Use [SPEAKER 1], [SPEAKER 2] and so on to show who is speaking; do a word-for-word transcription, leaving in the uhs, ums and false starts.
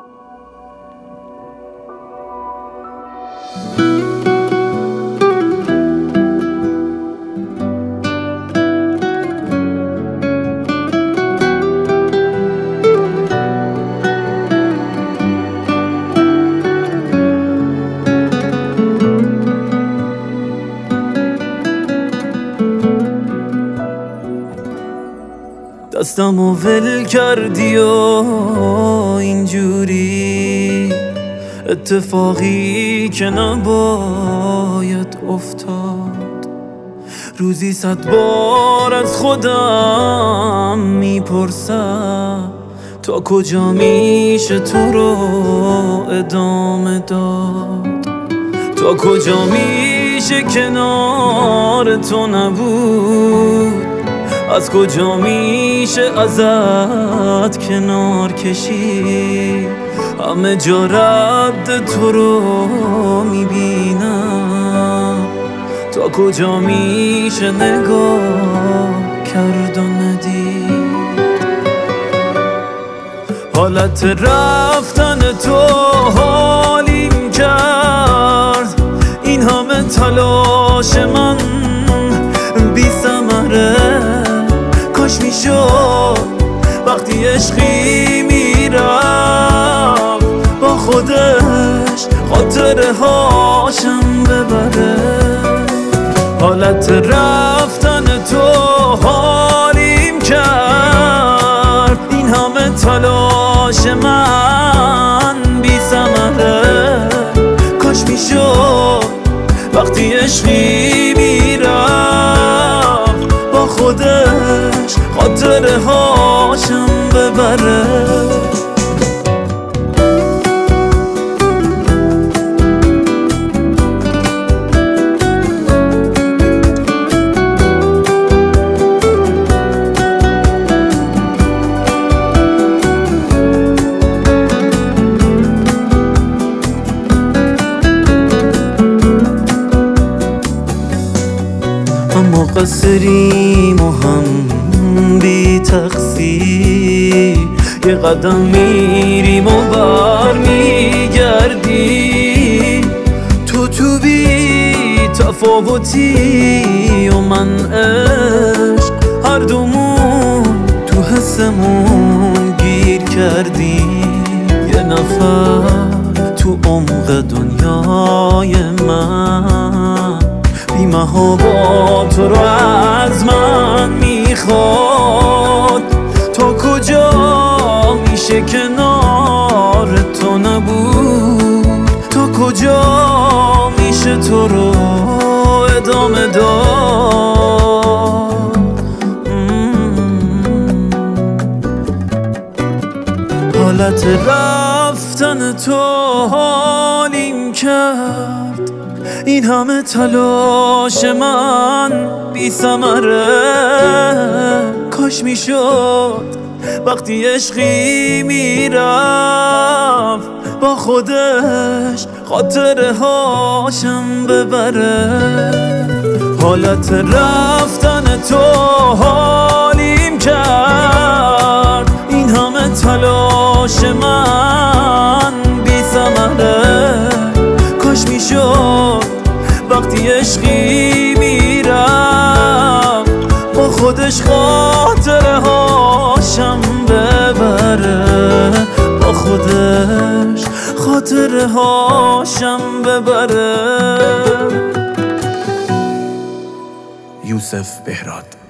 [SPEAKER 1] دستمو ول کردی و اینجوری اتفاقی که نباید افتاد. روزی صد بار از خودم میپرسم تا کجا میشه تو رو ادامه داد، تا کجا میشه کنار تو نبود، از کجا میشه ازت کنار کشید. همه جا رد تو رو میبینم، تا کجا میشه نگاه کرد و ندید. حالت رفتن تو حالیم کرد، این همه تلاش من بی ثمره. کاش میشد وقتی عشقی میرفت با خودش خاطره هاشم ببره. حالت رفتن تو حالیم کرد، این همه تلاش من بی ثمره. کاش میشد وقتی عشقی میرفت با خودش خاطره هاشم ببره. ما قصریم و هم بی تقصیر، یه قدم میریم و بر میگردی. تو تو بی تفاوتی و من عشق، هر دومون تو حسمون گیر کردیم. یه نفر تو عمق دنیای من بی محابا تو رو از من میخواد. تا کجا میشه کنار تو نبود، تا کجا میشه تو رو ادامه داد. حالت رفتن تو حالیم کرد، این همه تلاش من بی ثمره. کاش میشد وقتی عشقی میرفت با خودش خاطره هاشم ببره. حالت رفتن تو حالیم کرد، این همه تلاش من بی ثمره. کاش میشد وقتی عشقی میرفت با خودش خاطره هاشم ببره، با خودش خاطره هاشم ببره.
[SPEAKER 2] یوسف بهراد.